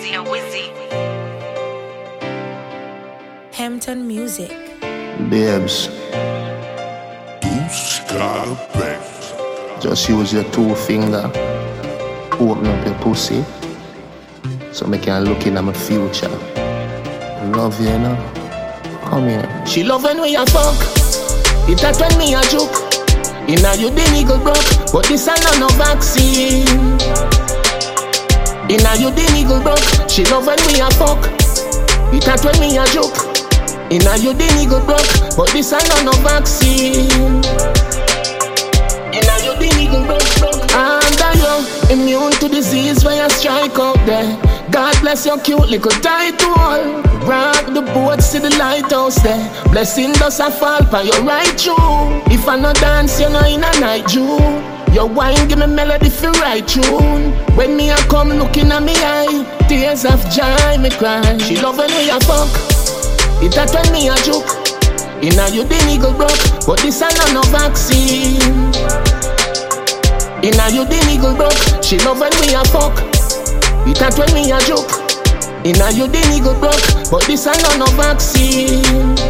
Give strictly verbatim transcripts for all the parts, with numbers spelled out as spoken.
Wizzy, Wizzy. Hampton Music. Babes, just use your two finger, open up your pussy, so me can look in at my future. Love you, you know. Come here. She love when we a fuck. It that when me a joke. Inna you the nigga broke, but this a no vaccine. Inna you the nigga broke. She love when we a fuck. It that when me a joke. Inna you the nigga broke, but this a no vaccine. Inna you the nigga broke. Under you, immune to disease when you strike out there. God bless your cute little title. Rock the boat, see the lighthouse there. Blessing does a fall by your right through. If I no dance, you know in a night Jew. Your wine give me melody for right tune. When me a come looking at me eye, tears of joy me cry. She love when we a fuck. It that when me a joke. Inna you the nigga broke, but this a no vaccine. Inna you the nigga broke. She love when we a fuck. It that when me a joke. Inna you the nigga broke, but this a no vaccine.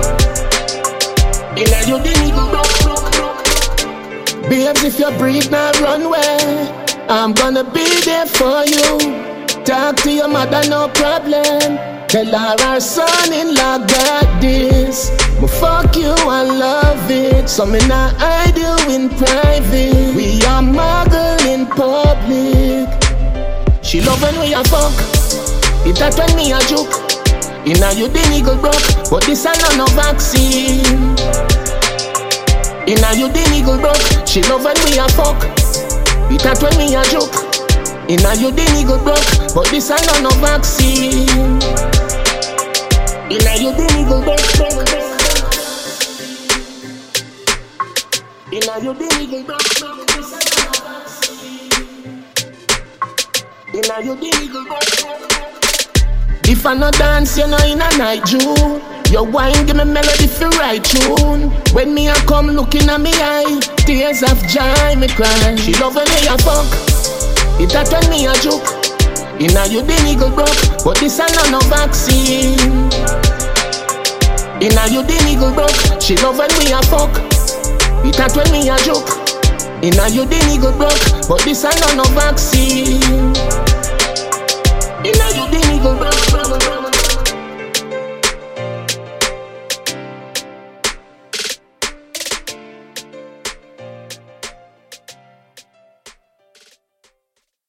Inna you the nigga broke. Babes, if you breathe now run away, I'm gonna be there for you. Talk to your mother, no problem. Tell her our son-in-law got this. Me fuck you, I love it. So me not hide you in private. We are muggle in public. She love when we a fuck. It that when me a joke. Inna you the nigga broke, but this a no vaccine. Inna you the nigga broke. She love when we a fuck. It that when me a joke. Inna you the nigga broke, but this a no vaccine. Inna you the nigga broke. Inna you the nigga broke. Inna you the nigga broke. If I no dance, you know in a night Jew. Your wine give me melody for right tune. When me a come looking at me eye, tears of joy me cry. She love when me a fuck. It that when me a joke. Inna you the nigga broke, but this a no vaccine. Inna you the nigga broke. She love when we a fuck. It that when me a joke. Inna you the nigga broke, but this a no vaccine.